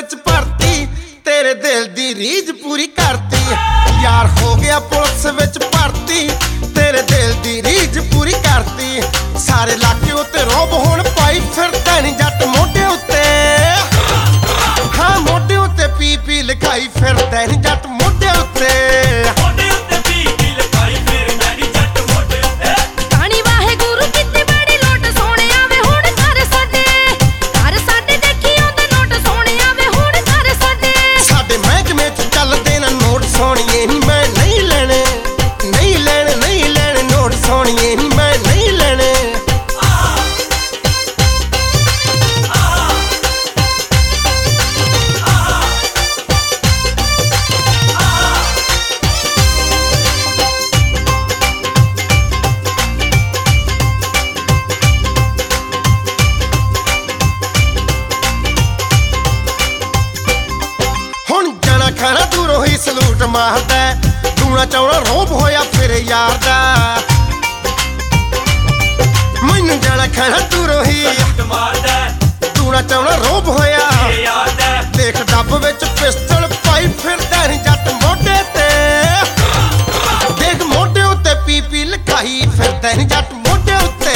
विच भरती, तेरे दिल दी रीझ पूरी करती। यार हो गया पुलिस विच भरती, तेरे दिल दी रीझ पूरी करती। सारे इलाके उत्ते रोब हुण पाई फिरदा नी जट मोढे उत्ते, हाँ मोढे उत्ते पी पी लिखाई फिरदा नी जट मोढे उत्ते। खाना दूरों ही सलूट मारदा, दूना चौना रोब होया फिर यार दा। मैनू जाना खाना दूरों ही दूना चौना रोब होया, देख डब विच पिस्टल पाई फिरदा नी जट मोढे ते। देख मोढे उत्ते पी पी लिखाई फिरदा नी जट मोढे उत्ते।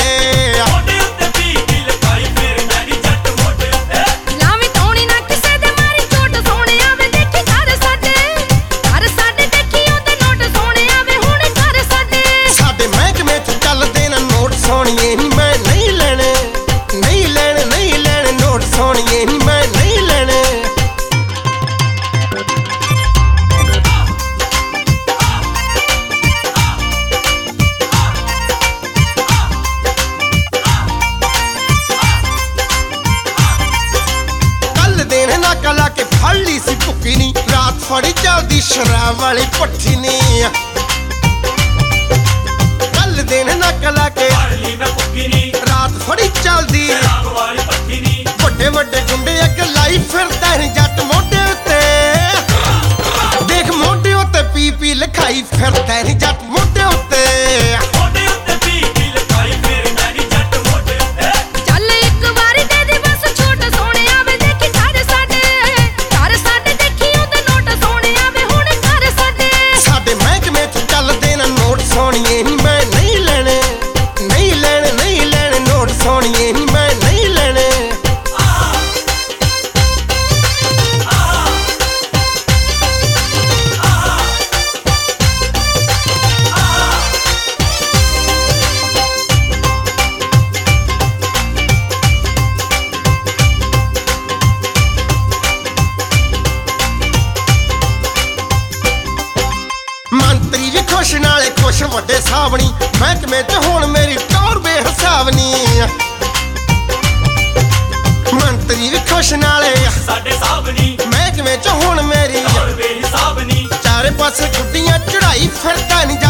कला के फड़ ली सी भुक्की नी, रात फड़ी चलदी शराब वाली भट्ठी नी। कल दिन ना कला के रात फड़ी चलदी, वड्डे वड्डे गुंडे अग लाई फिरदा नी जट मोढे उत्ते। देख मोढे उत्ते पी पी लिखाई फिरदा नी जट मोढे उत्ते। मंत्री भी खुश नाले खुश वड्डे सावनी, महकमे च हुण मेरी टौर बेहिसाब नी। मंत्री भी खुश नाले महकमे च हुण मेरी, चारे पासे गुड्डियां चढ़ाई फिरदा नी।